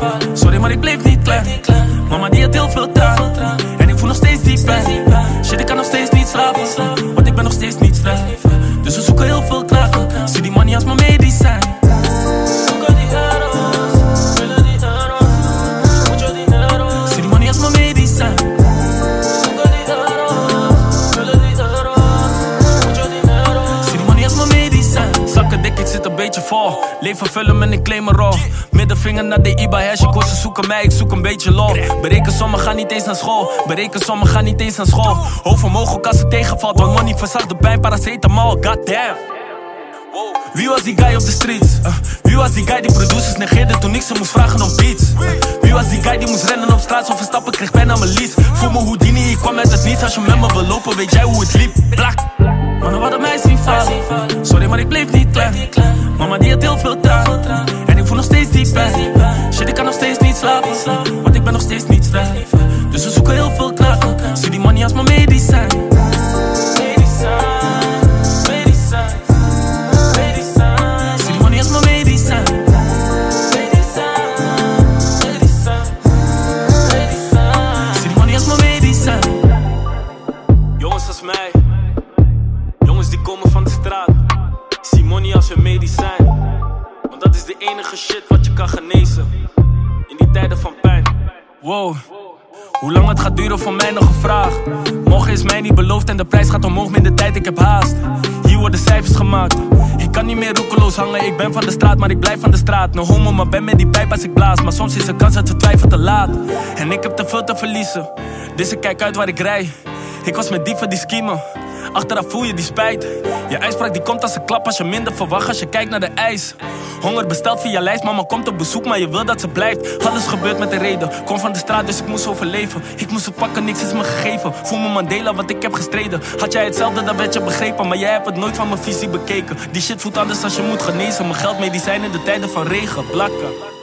Sorry, maar ik bleef niet klein. Mama die had heel veel traan. En ik voel nog steeds die pijn. Shit, ik kan nog steeds niet slapen. Want ik ben nog steeds niet vrij. Dus we zoeken heel veel krachten. Zie die money als mijn medicijn. Zie die money als mijn medicijn. Zie die money als mijn medicijn. Zakken dik, ik zit een beetje vol. Leven vullen en ik claim een rol. Middenvinger naar de eBay, ik hoor ze zoeken mij, ik zoek een beetje lol. Berekensommen gaan niet eens naar school. Berekensommen gaan niet eens naar school. Hoofdvermogen ook als het tegenvalt. Want money verzacht de pijn, paracetamol, goddamn. Wie was die guy op de streets? Wie was die guy die producers negeerde toen ik ze moest vragen om beats? Wie was die guy die moest rennen op straat, zoveel stappen kreeg pijn aan mijn lies? Voel me Houdini, ik kwam uit het niets. Als je met me wil lopen, weet jij hoe het liep. Blak. Mannen hadden mij zien vallen. Sorry, maar ik bleef niet klein. Mama die had heel veel traan. En ik voel nog steeds die pijn. Shit, ik kan nog steeds niet slapen. Want ik ben nog steeds niet vrij. Dus we zoeken heel veel krachten. Zie die money als mijn medicijn. Zie die money als mijn medicijn. Zie die money als mijn medicijn. Jongens als mij. Jongens die komen van de straat. Ik zie money als hun medicijn. Want dat is de enige shit wat je kan genezen. In die tijden van pijn. Wow. Hoe lang het gaat duren voor mij nog een vraag. Morgen is mij niet beloofd en de prijs gaat omhoog, minder tijd, ik heb haast. Hier worden cijfers gemaakt. Ik kan niet meer roekeloos hangen, ik ben van de straat, maar ik blijf van de straat. No homo, maar ben met die pijp als ik blaas. Maar soms is de kans dat ze twijfelt te laat. En ik heb te veel te verliezen, dus ik kijk uit waar ik rij. Ik was met dieven die schiemen. Achteraf voel je die spijt. Je uitspraak die komt als een klap als je minder verwacht als je kijkt naar de ijs. Honger besteld via lijst, mama komt op bezoek, maar je wil dat ze blijft. Alles gebeurt met een reden, kom van de straat dus ik moest overleven. Ik moest het pakken, niks is me gegeven. Voel me Mandela, wat ik heb gestreden. Had jij hetzelfde, dan werd je begrepen. Maar jij hebt het nooit van mijn visie bekeken. Die shit voelt anders als je moet genezen. Mijn geld, medicijn in de tijden van regen, blakken.